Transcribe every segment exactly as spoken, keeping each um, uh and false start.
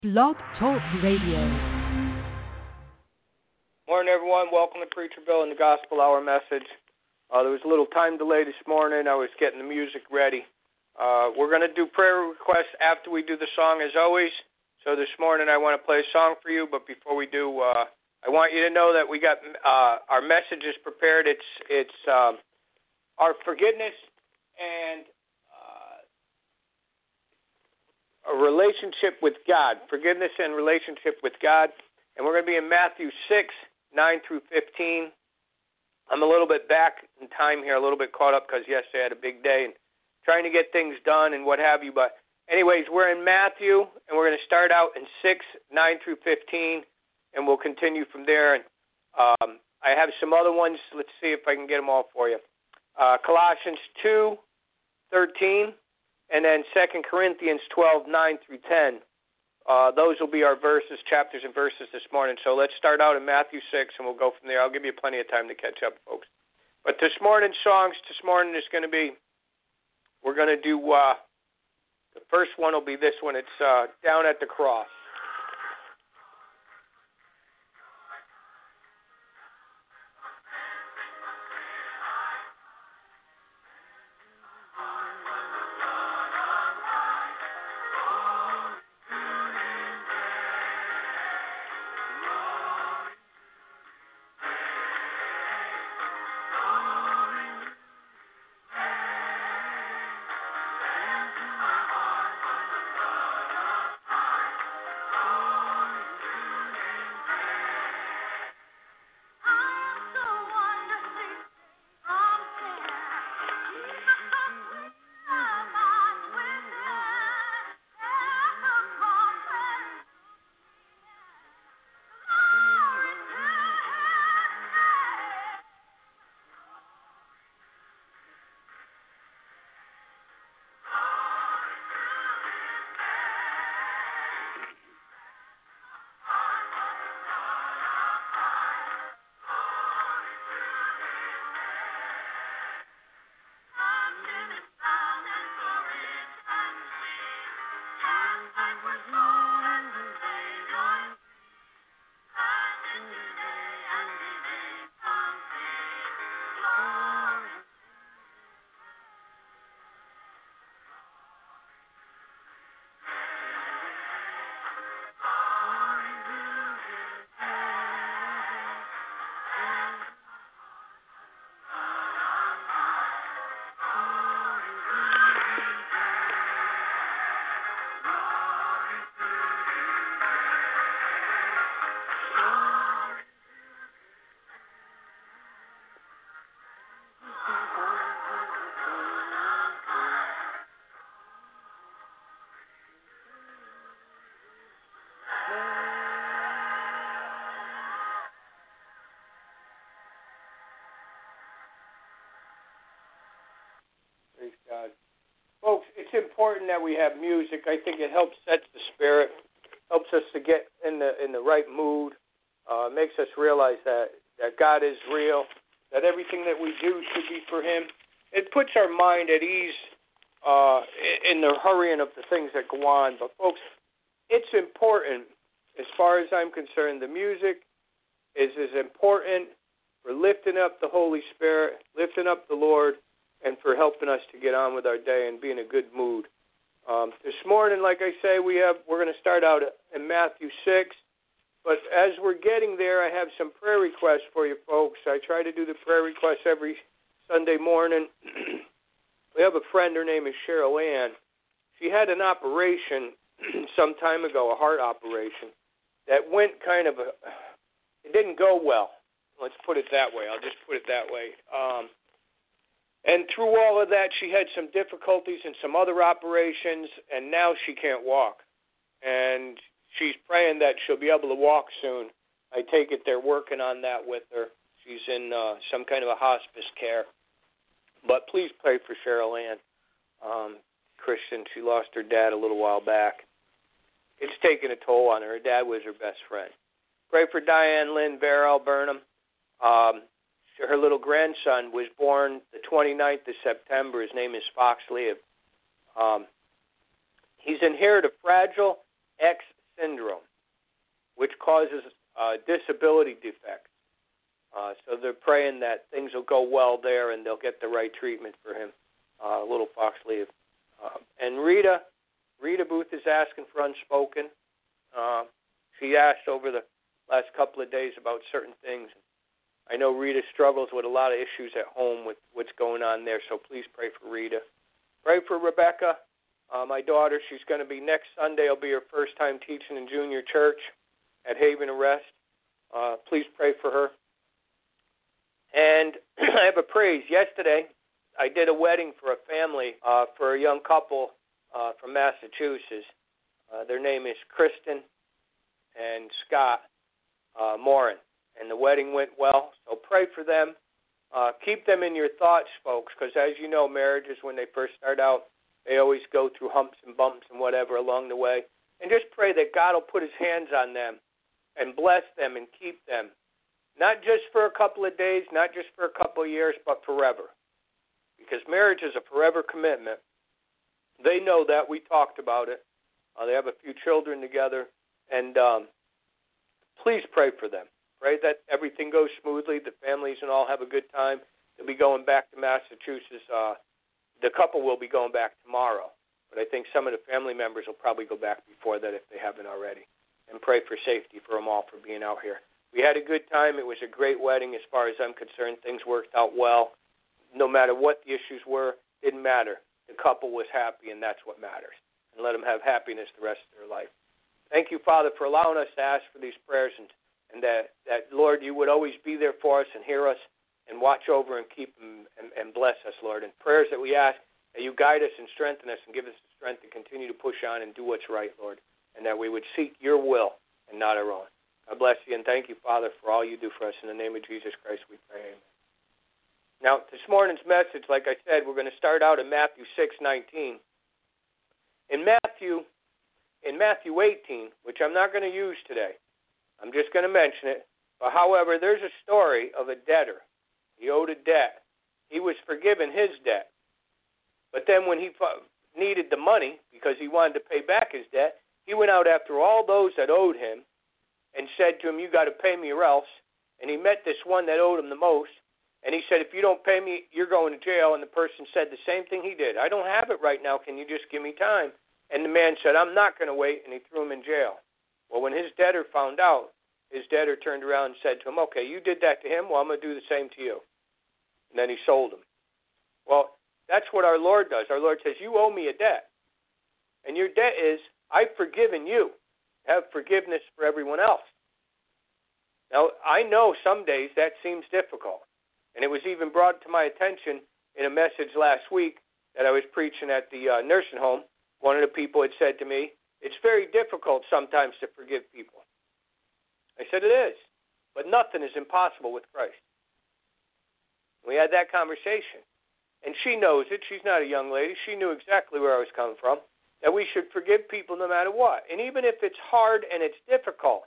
Blog Talk Radio. Morning, everyone. Welcome to Preacher Bill and the Gospel Hour message. Uh, there was a little time delay this morning. I was getting the music ready. Uh, we're going to do prayer requests after we do the song, as always. So this morning I want to play a song for you, but before we do, uh, I want you to know that we got uh, our messages prepared. It's it's um, our forgiveness and a relationship with God, forgiveness and relationship with God. And we're going to be in Matthew six, nine through fifteen. I'm a little bit back in time here, a little bit caught up because yesterday I had a big day and trying to get things done and what have you. But anyways, we're in Matthew, and we're going to start out in six, nine through fifteen, and we'll continue from there. And um, I have some other ones. Let's see if I can get them all for you. Uh, Colossians two, thirteen. And then Second Corinthians twelve, nine through ten. Uh, those will be our verses, chapters and verses this morning. So let's start out in Matthew six, and we'll go from there. I'll give you plenty of time to catch up, folks. But this morning's songs, this morning is going to be, we're going to do, uh, the first one will be this one. It's uh, Down at the Cross. Praise God. Folks, it's important that we have music. I think it helps set the spirit, helps us to get in the in the right mood, uh, makes us realize that, that God is real, that everything that we do should be for Him. It puts our mind at ease uh, in the hurrying of the things that go on. But, folks, it's important, as far as I'm concerned, the music is as important for lifting up the Holy Spirit, lifting up the Lord, and for helping us to get on with our day and be in a good mood. Um, this morning, like I say, we have we're going to start out in Matthew six. But as we're getting there, I have some prayer requests for you folks. I try to do the prayer requests every Sunday morning. We have a friend, her name is Cheryl Ann. She had an operation some time ago, a heart operation, that went kind of, a, it didn't go well. Let's put it that way. I'll just put it that way. Um, And through all of that, she had some difficulties in some other operations, and now she can't walk. And she's praying that she'll be able to walk soon. I take it they're working on that with her. She's in uh, some kind of a hospice care. But please pray for Cheryl Ann. Um, Christian, she lost her dad a little while back. It's taken a toll on her. Her dad was her best friend. Pray for Diane Lynn Barrell Burnham. Um, her little grandson was born the twenty-ninth of September. His name is Fox Leib. Um, he's inherited a fragile X syndrome, which causes uh, disability defects. Uh, so they're praying that things will go well there and they'll get the right treatment for him, uh, little Foxley. Uh, and Rita, Rita Booth is asking for Unspoken. Uh, she asked over the last couple of days about certain things. I know Rita struggles with a lot of issues at home with what's going on there, so please pray for Rita. Pray for Rebecca, uh, my daughter. She's going to be next Sunday. It'll be her first time teaching in junior church at Haven Arrest. Uh, please pray for her. And I have a praise. Yesterday, I did a wedding for a family, uh, for a young couple uh, from Massachusetts. Uh, their name is Kristen and Scott uh, Morin. And the wedding went well, so pray for them. Uh, keep them in your thoughts, folks, because as you know, marriages, when they first start out, they always go through humps and bumps and whatever along the way. And just pray that God will put his hands on them and bless them and keep them, not just for a couple of days, not just for a couple of years, but forever. Because marriage is a forever commitment. They know that. We talked about it. Uh, they have a few children together. And um, please pray for them. Pray that everything goes smoothly, the families and all have a good time. They'll be going back to Massachusetts. Uh, the couple will be going back tomorrow. But I think some of the family members will probably go back before that if they haven't already. And pray for safety for them all for being out here. We had a good time. It was a great wedding as far as I'm concerned. Things worked out well. No matter what the issues were, it didn't matter. The couple was happy, and that's what matters. And let them have happiness the rest of their life. Thank you, Father, for allowing us to ask for these prayers, and, and that, that, Lord, you would always be there for us and hear us and watch over and keep them and, and bless us, Lord. And prayers that we ask, that you guide us and strengthen us and give us the strength to continue to push on and do what's right, Lord, and that we would seek your will and not our own. I bless you and thank you, Father, for all you do for us. In the name of Jesus Christ, we pray. Amen. Now, this morning's message, like I said, we're going to start out in Matthew six nineteen. In Matthew, in Matthew eighteen, which I'm not going to use today, I'm just going to mention it. But however, there's a story of a debtor. He owed a debt. He was forgiven his debt. But then when he needed the money, because he wanted to pay back his debt, he went out after all those that owed him and said to him, you got to pay me or else. And he met this one that owed him the most. And he said, if you don't pay me, you're going to jail. And the person said the same thing he did. I don't have it right now. Can you just give me time? And the man said, I'm not going to wait. And he threw him in jail. Well, when his debtor found out, his debtor turned around and said to him, okay, you did that to him. Well, I'm going to do the same to you. And then he sold him. Well, that's what our Lord does. Our Lord says, you owe me a debt. And your debt is, I've forgiven you. Have forgiveness for everyone else. Now, I know some days that seems difficult. And it was even brought to my attention in a message last week that I was preaching at the uh, nursing home. One of the people had said to me, it's very difficult sometimes to forgive people. I said, it is. But nothing is impossible with Christ. We had that conversation. And she knows it. She's not a young lady. She knew exactly where I was coming from, that we should forgive people no matter what. And even if it's hard and it's difficult,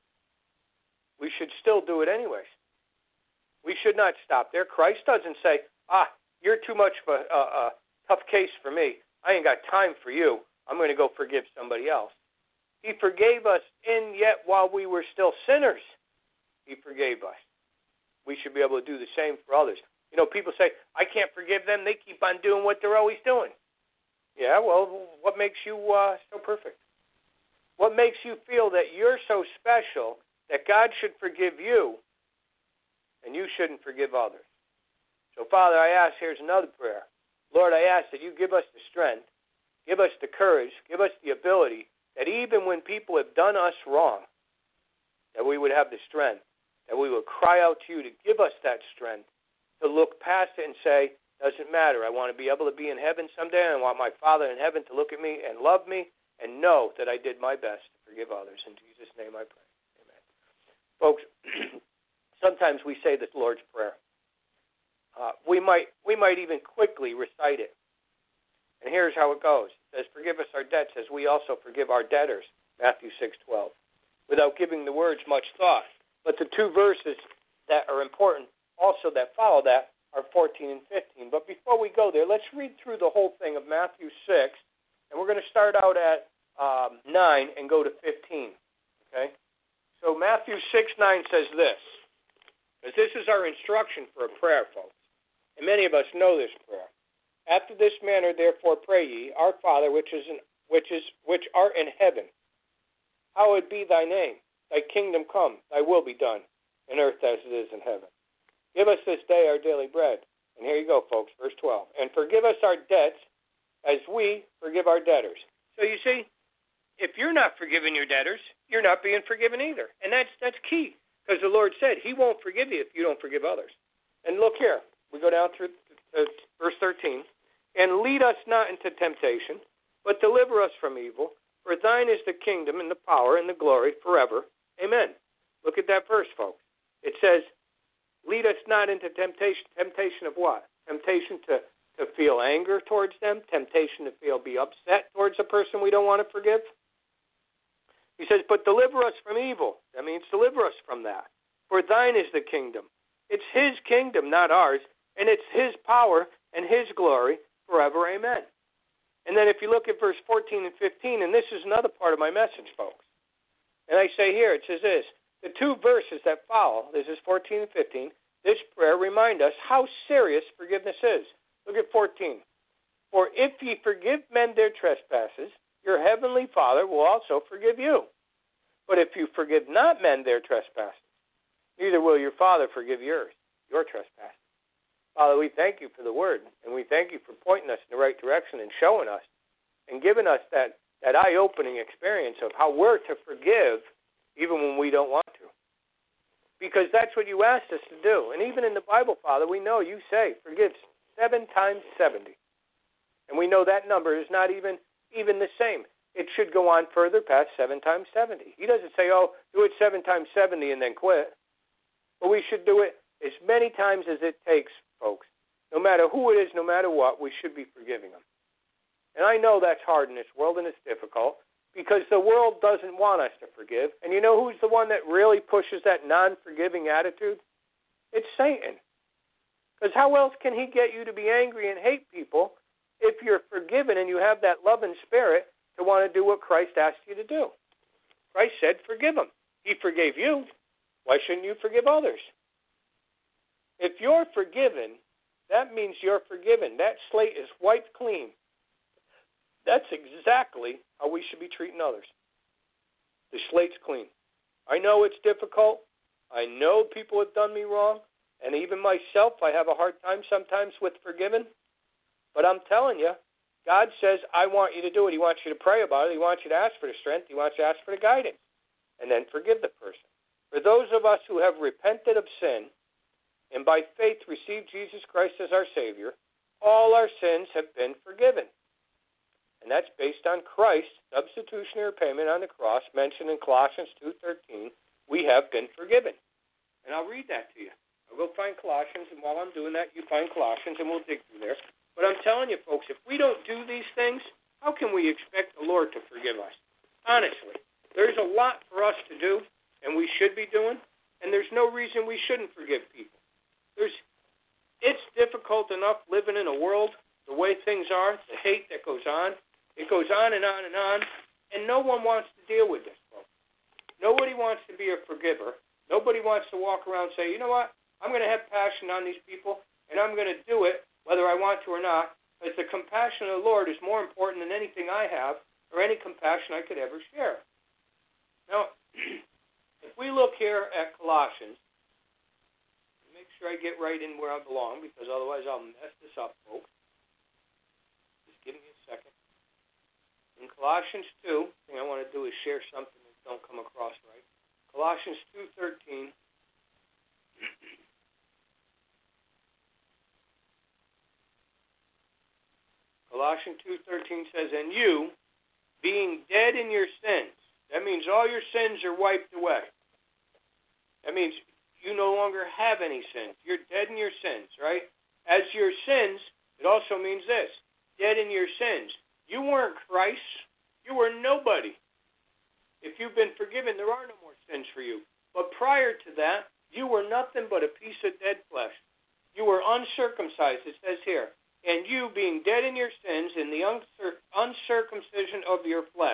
we should still do it anyways. We should not stop there. Christ doesn't say, ah, you're too much of a, a, a tough case for me. I ain't got time for you. I'm going to go forgive somebody else. He forgave us, and yet while we were still sinners, he forgave us. We should be able to do the same for others. You know, people say, I can't forgive them. They keep on doing what they're always doing. Yeah, well, what makes you uh, so perfect? What makes you feel that you're so special that God should forgive you and you shouldn't forgive others? So, Father, I ask, here's another prayer. Lord, I ask that you give us the strength, give us the courage, give us the ability that even when people have done us wrong, that we would have the strength, that we would cry out to you to give us that strength, to look past it and say, doesn't matter. I want to be able to be in heaven someday, and I want my Father in heaven to look at me and love me and know that I did my best to forgive others. In Jesus' name I pray. Amen. Folks, sometimes we say the Lord's Prayer. Uh, we might we might even quickly recite it. And here's how it goes. It says, forgive us our debts as we also forgive our debtors, Matthew six twelve, without giving the words much thought. But the two verses that are important also that follow that are fourteen and fifteen. But before we go there, let's read through the whole thing of Matthew six, and we're going to start out at um, nine and go to fifteen. Okay? So Matthew six nine says this, because this is our instruction for a prayer, folks. And many of us know this prayer. After this manner, therefore, pray ye, Our Father, which is in, which is which art in heaven, hallowed be thy name. Thy kingdom come, thy will be done, in earth as it is in heaven. Give us this day our daily bread. And here you go, folks, verse twelve. And forgive us our debts as we forgive our debtors. So you see, if you're not forgiving your debtors, you're not being forgiven either. And that's that's key, because the Lord said he won't forgive you if you don't forgive others. And look here, we go down through uh, verse thirteen. And lead us not into temptation, but deliver us from evil. For thine is the kingdom and the power and the glory forever. Amen. Look at that verse, folks. It says, lead us not into temptation. Temptation of what? Temptation to, to feel anger towards them. Temptation to feel be upset towards a person we don't want to forgive. He says, but deliver us from evil. That means deliver us from that. For thine is the kingdom. It's his kingdom, not ours. And it's his power and his glory forever. Amen. And then if you look at verse fourteen and fifteen, and this is another part of my message, folks. And I say here, it says this, the two verses that follow, this is fourteen and fifteen, this prayer remind us how serious forgiveness is. Look at fourteen. For if ye forgive men their trespasses, your heavenly Father will also forgive you. But if you forgive not men their trespasses, neither will your Father forgive yours, your trespasses. Father, we thank you for the word, and we thank you for pointing us in the right direction and showing us and giving us that, that eye-opening experience of how we're to forgive even when we don't want to. Because that's what you asked us to do. And even in the Bible, Father, we know you say, forgive seven times seventy. And we know that number is not even, even the same. It should go on further past seven times seventy. He doesn't say, oh, do it seven times seventy and then quit. But we should do it as many times as it takes, folks. No matter who it is, no matter what, we should be forgiving them. And I know that's hard in this world, and it's difficult, because the world doesn't want us to forgive. And you know who's the one that really pushes that non-forgiving attitude? It's Satan. Because how else can he get you to be angry and hate people if you're forgiven and you have that loving spirit to want to do what Christ asked you to do? Christ said, forgive them. He forgave you. Why shouldn't you forgive others? If you're forgiven, that means you're forgiven. That slate is wiped clean. That's exactly how we should be treating others. The slate's clean. I know it's difficult. I know people have done me wrong. And even myself, I have a hard time sometimes with forgiving. But I'm telling you, God says, I want you to do it. He wants you to pray about it. He wants you to ask for the strength. He wants you to ask for the guidance. And then forgive the person. For those of us who have repented of sin and by faith received Jesus Christ as our Savior, all our sins have been forgiven. And that's based on Christ's substitutionary payment on the cross mentioned in Colossians two thirteen. We have been forgiven. And I'll read that to you. I'll go find Colossians, and while I'm doing that, you find Colossians, and we'll dig through there. But I'm telling you, folks, if we don't do these things, how can we expect the Lord to forgive us? Honestly, there's a lot for us to do, and we should be doing, and there's no reason we shouldn't forgive people. There's, it's difficult enough living in a world the way things are, the hate that goes on. It goes on and on and on, and no one wants to deal with this, folks. Nobody wants to be a forgiver. Nobody wants to walk around and say, you know what, I'm going to have passion on these people, and I'm going to do it whether I want to or not, because the compassion of the Lord is more important than anything I have or any compassion I could ever share. Now, if we look here at Colossians, make sure I get right in where I belong, because otherwise I'll mess this up, folks. Just give me a second. In Colossians two, the thing I want to do is share something that don't come across right. Colossians two thirteen. Colossians two thirteen says, and you, being dead in your sins, that means all your sins are wiped away. That means you no longer have any sins. You're dead in your sins, right? As your sins, it also means this, dead in your sins. You weren't Christ. You were nobody. If you've been forgiven, there are no more sins for you. But prior to that, you were nothing but a piece of dead flesh. You were uncircumcised, it says here. And you, being dead in your sins, in the uncircumcision of your flesh.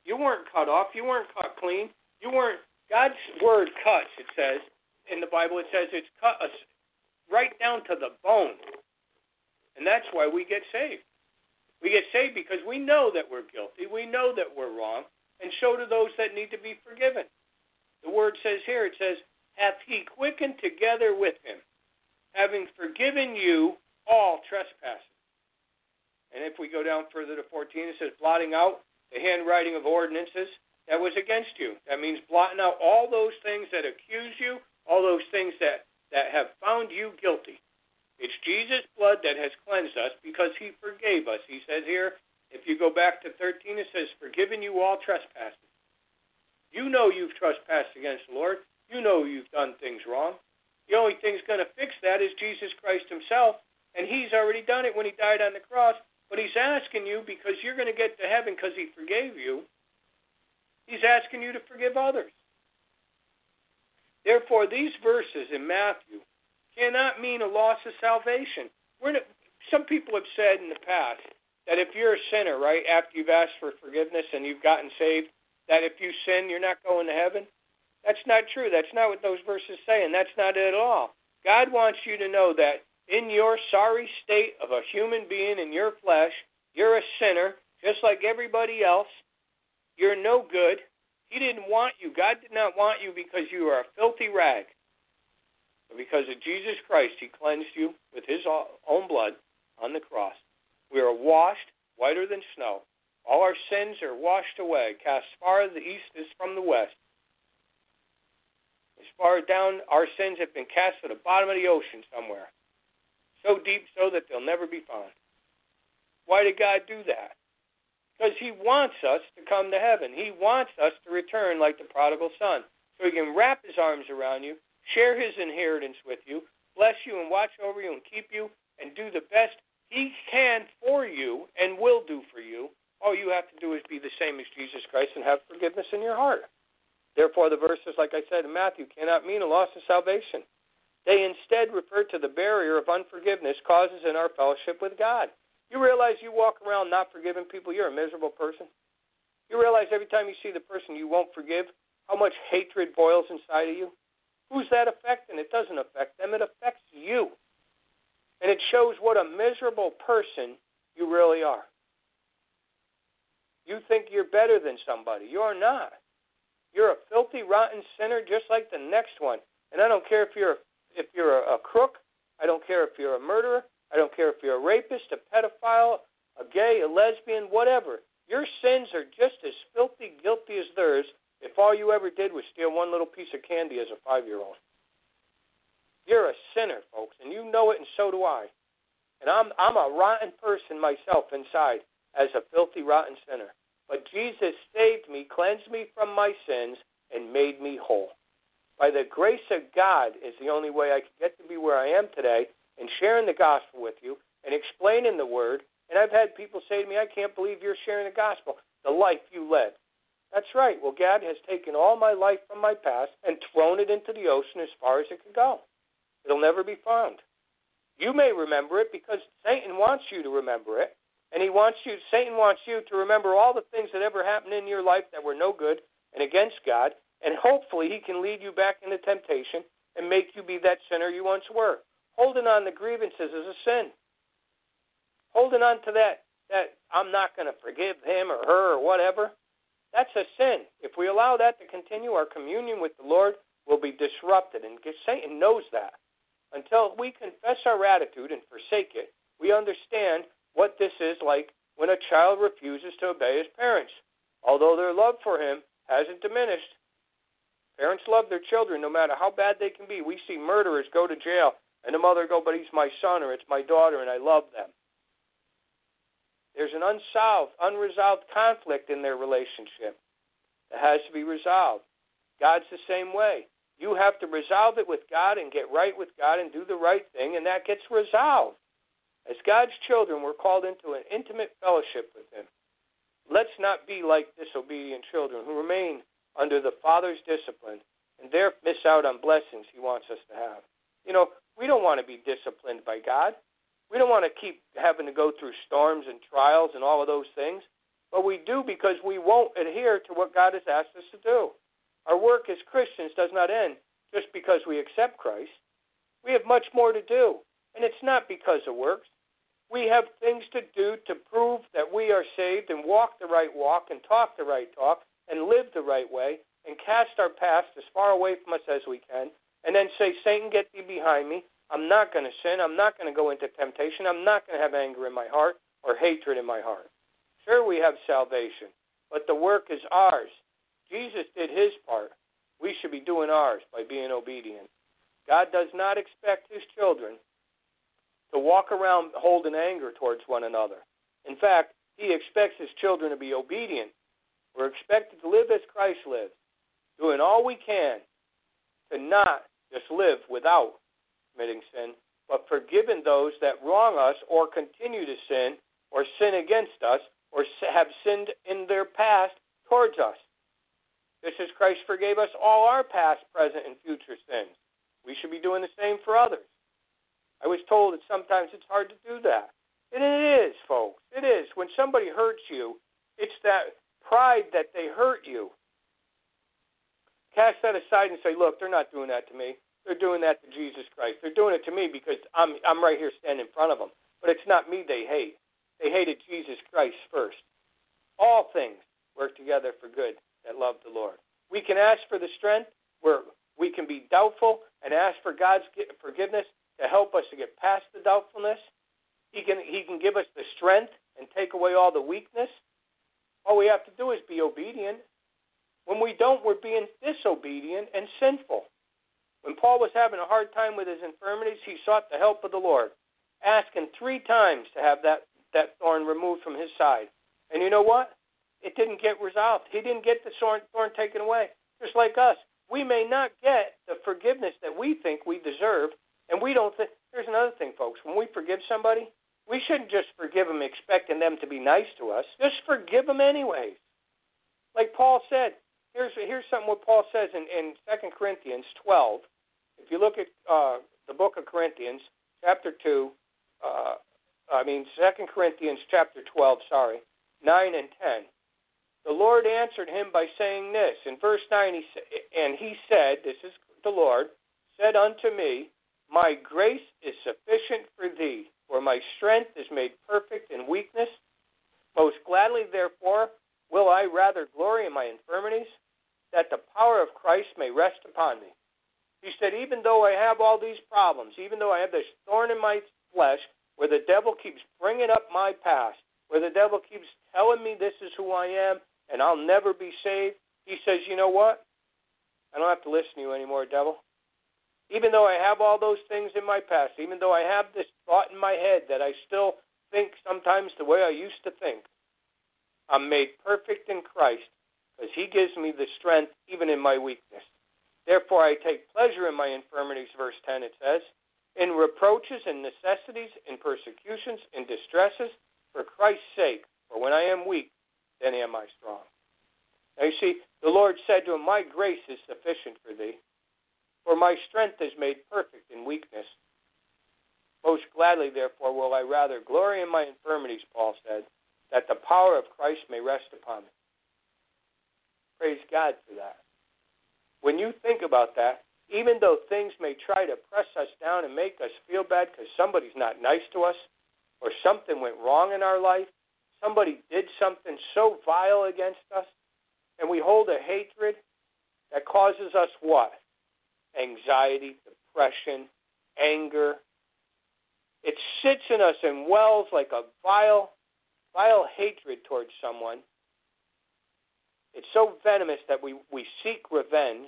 You weren't cut off. You weren't cut clean. You weren't. God's word cuts, it says. In the Bible, it says it's cut us right down to the bone. And that's why we get saved. We get saved because we know that we're guilty. We know that we're wrong. And so do those that need to be forgiven. The word says here, it says, hath he quickened together with him, having forgiven you all trespasses. And if we go down further to fourteen, it says, blotting out the handwriting of ordinances that was against you. That means blotting out all those things that accuse you, all those things that, that have found you guilty. It's Jesus' blood that has cleansed us because he forgave us. He says here, if you go back to thirteen, it says, forgiven you all trespasses. You know you've trespassed against the Lord. You know you've done things wrong. The only thing that's going to fix that is Jesus Christ himself, and he's already done it when he died on the cross. But he's asking you, because you're going to get to heaven because he forgave you, he's asking you to forgive others. Therefore, these verses in Matthew cannot mean a loss of salvation. We're not, some people have said in the past that if you're a sinner, right, after you've asked for forgiveness and you've gotten saved, that if you sin, you're not going to heaven. That's not true. That's not what those verses say, and that's not it at all. God wants you to know that in your sorry state of a human being in your flesh, you're a sinner, just like everybody else. You're no good. He didn't want you. God did not want you because you are a filthy rag. But because of Jesus Christ, he cleansed you with his own blood on the cross. We are washed whiter than snow. All our sins are washed away, cast as far as the east is from the west. As far down, our sins have been cast to the bottom of the ocean somewhere. So deep so that they'll never be found. Why did God do that? Because he wants us to come to heaven. He wants us to return like the prodigal son. So he can wrap his arms around you, share his inheritance with you, bless you and watch over you and keep you, and do the best he can for you and will do for you. All you have to do is be the same as Jesus Christ and have forgiveness in your heart. Therefore, the verses, like I said in Matthew, cannot mean a loss of salvation. They instead refer to the barrier of unforgiveness causes in our fellowship with God. You realize you walk around not forgiving people, you're a miserable person? You realize every time you see the person you won't forgive, how much hatred boils inside of you? Who's that affecting? It doesn't affect them. It affects you. And it shows what a miserable person you really are. You think you're better than somebody. You're not. You're a filthy, rotten sinner just like the next one. And I don't care if you're if you're a, a crook. I don't care if you're a murderer. I don't care if you're a rapist, a pedophile, a gay, a lesbian, whatever. Your sins are just as filthy, guilty as theirs if all you ever did was steal one little piece of candy as a five-year-old. You're a sinner, folks, and you know it, and so do I. And I'm I'm a rotten person myself inside as a filthy, rotten sinner. But Jesus saved me, cleansed me from my sins, and made me whole. By the grace of God is the only way I could get to be where I am today and sharing the gospel with you and explaining the word. And I've had people say to me, I can't believe you're sharing the gospel, the life you led. That's right. Well, God has taken all my life from my past and thrown it into the ocean as far as it could go. It'll never be found. You may remember it because Satan wants you to remember it. And he wants you, Satan wants you to remember all the things that ever happened in your life that were no good and against God. And hopefully he can lead you back into temptation and make you be that sinner you once were. Holding on to grievances is a sin. Holding on to that, that I'm not going to forgive him or her or whatever, that's a sin. If we allow that to continue, our communion with the Lord will be disrupted. And Satan knows that. Until we confess our attitude and forsake it, we understand what this is like when a child refuses to obey his parents. Although their love for him hasn't diminished. Parents love their children no matter how bad they can be. We see murderers go to jail, and the mother go, but he's my son or it's my daughter, and I love them. There's an unsolved, unresolved conflict in their relationship that has to be resolved. God's the same way. You have to resolve it with God and get right with God and do the right thing, and that gets resolved. As God's children, we're called into an intimate fellowship with him. Let's not be like disobedient children who remain under the Father's discipline and there miss out on blessings he wants us to have. You know, we don't want to be disciplined by God. We don't want to keep having to go through storms and trials and all of those things. but we do because we won't adhere to what God has asked us to do. Our work as Christians does not end just because we accept Christ. We have much more to do, and it's not because of works. We have things to do to prove that we are saved and walk the right walk and talk the right talk and live the right way and cast our past as far away from us as we can and then say, Satan, get thee behind me. I'm not going to sin. I'm not going to go into temptation. I'm not going to have anger in my heart or hatred in my heart. Sure, we have salvation, but the work is ours. Jesus did his part. We should be doing ours by being obedient. God does not expect his children to walk around holding anger towards one another. In fact, he expects his children to be obedient. We're expected to live as Christ lives, doing all we can to not just live without committing sin, but forgiving those that wrong us or continue to sin or sin against us or have sinned in their past towards us. Just as Christ forgave us all our past, present, and future sins, we should be doing the same for others. I was told that sometimes it's hard to do that. And it is, folks. It is. When somebody hurts you, it's that pride that they hurt you. Cast that aside and say, look, they're not doing that to me. They're doing that to Jesus Christ. They're doing it to me because I'm I'm right here standing in front of them. But it's not me they hate. They hated Jesus Christ first. All things work together for good that love the Lord. We can ask for the strength where we can be doubtful and ask for God's forgiveness to help us to get past the doubtfulness. He can he can give us the strength and take away all the weakness. All we have to do is be obedient. When we don't, we're being disobedient and sinful. When Paul was having a hard time with his infirmities, he sought the help of the Lord, asking three times to have that, that thorn removed from his side. And you know what? It didn't get resolved. He didn't get the thorn, thorn taken away. Just like us, we may not get the forgiveness that we think we deserve, and we don't think. Here's another thing, folks. When we forgive somebody, we shouldn't just forgive them expecting them to be nice to us. Just forgive them anyways. Like Paul said, here's here's something what Paul says in, in Second Corinthians twelve. If you look at uh, the book of Corinthians, chapter two, uh, I mean Second Corinthians chapter twelve, sorry, nine and ten. The Lord answered him by saying this. In verse nine, he sa- and he said, this is the Lord, said unto me, my grace is sufficient for thee, for my strength is made perfect in weakness. Most gladly, therefore, will I rather glory in my infirmities, that the power of Christ may rest upon me. He said, even though I have all these problems, even though I have this thorn in my flesh, where the devil keeps bringing up my past, where the devil keeps telling me this is who I am, and I'll never be saved, he says, you know what? I don't have to listen to you anymore, devil. Even though I have all those things in my past, even though I have this thought in my head that I still think sometimes the way I used to think, I'm made perfect in Christ because he gives me the strength even in my weakness. Therefore, I take pleasure in my infirmities, verse ten, it says, in reproaches and necessities, in persecutions, in distresses, for Christ's sake. For when I am weak, then am I strong. Now you see, the Lord said to him, my grace is sufficient for thee, for my strength is made perfect in weakness. Most gladly, therefore, will I rather glory in my infirmities, Paul said, that the power of Christ may rest upon me. Praise God for that. When you think about that, even though things may try to press us down and make us feel bad because somebody's not nice to us or something went wrong in our life, somebody did something so vile against us, and we hold a hatred that causes us what? Anxiety, depression, anger. It sits in us and wells like a vile, vile hatred towards someone. It's so venomous that we, we seek revenge,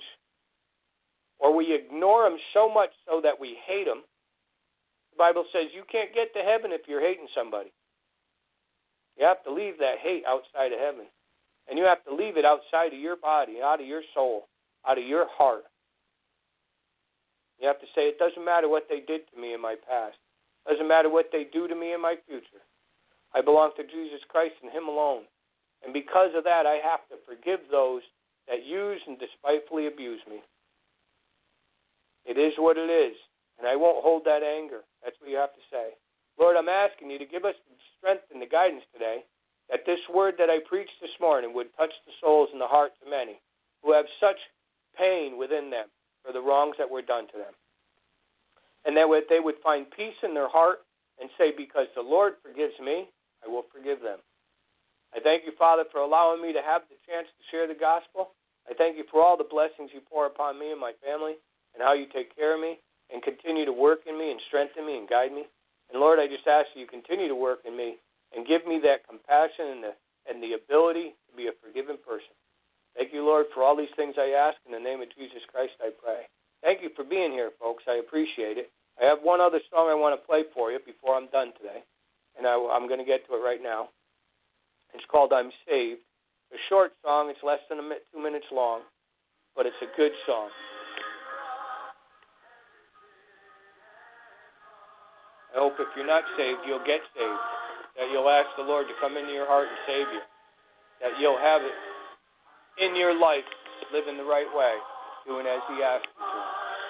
or we ignore them so much so that we hate them. The Bible says you can't get to heaven if you're hating somebody. You have to leave that hate outside of heaven. And you have to leave it outside of your body, out of your soul, out of your heart. You have to say, it doesn't matter what they did to me in my past. It doesn't matter what they do to me in my future. I belong to Jesus Christ and him alone. And because of that, I have to forgive those that use and despitefully abuse me. It is what it is, and I won't hold that anger. That's what you have to say. Lord, I'm asking you to give us the strength and the guidance today that this word that I preached this morning would touch the souls and the hearts of many who have such pain within them for the wrongs that were done to them. And that they would find peace in their heart and say, because the Lord forgives me, I will forgive them. I thank you, Father, for allowing me to have the chance to share the gospel. I thank you for all the blessings you pour upon me and my family and how you take care of me and continue to work in me and strengthen me and guide me. And, Lord, I just ask that you continue to work in me and give me that compassion and the, and the ability to be a forgiven person. Thank you, Lord, for all these things I ask. In the name of Jesus Christ, I pray. Thank you for being here, folks. I appreciate it. I have one other song I want to play for you before I'm done today, and I, I'm going to get to it right now. It's called I'm Saved. It's a short song. It's less than a minute, two minutes long, but it's a good song. I hope if you're not saved, you'll get saved, that you'll ask the Lord to come into your heart and save you, that you'll have it in your life, living the right way, doing as he asks you to.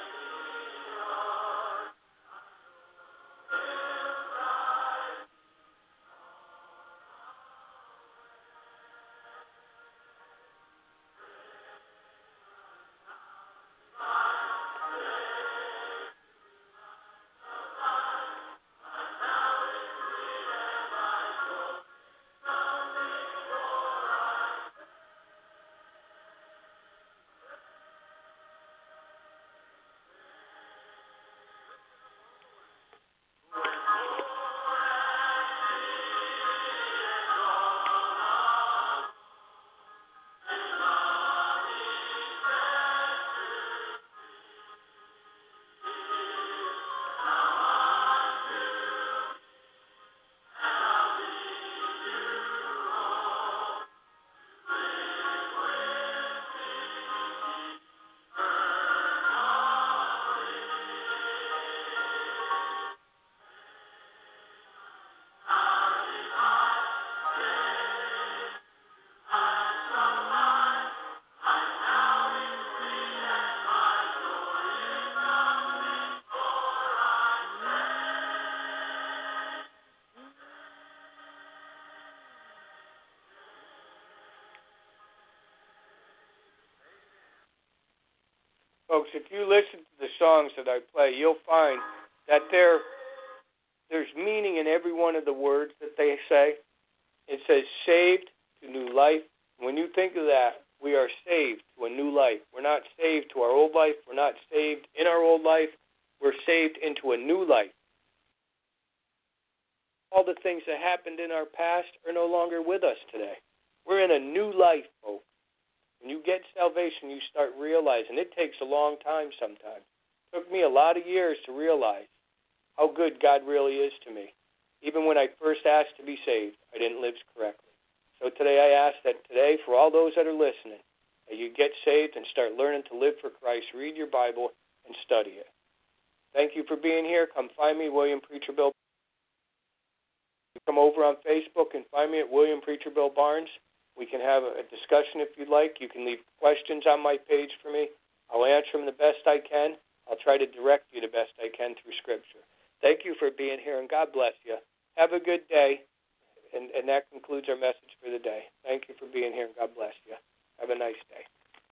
Folks, if you listen to the songs that I play, you'll find that there, there's meaning in every one of the words that they say. It says saved to new life. When you think of that, we are saved to a new life. We're not saved to our old life. We're not saved in our old life. We're saved into a new life. All the things that happened in our past are no longer with us today. We're in a new life, folks. When you get salvation, you start realizing it takes a long time sometimes. It took me a lot of years to realize how good God really is to me. Even when I first asked to be saved, I didn't live correctly. So today I ask that today, for all those that are listening, that you get saved and start learning to live for Christ. Read your Bible and study it. Thank you for being here. Come find me, William Preacher Bill. Come over on Facebook and find me at William Preacher Bill Barnes. We can have a discussion if you'd like. You can leave questions on my page for me. I'll answer them the best I can. I'll try to direct you the best I can through Scripture. Thank you for being here, and God bless you. Have a good day, and, and that concludes our message for the day. Thank you for being here, and God bless you. Have a nice day.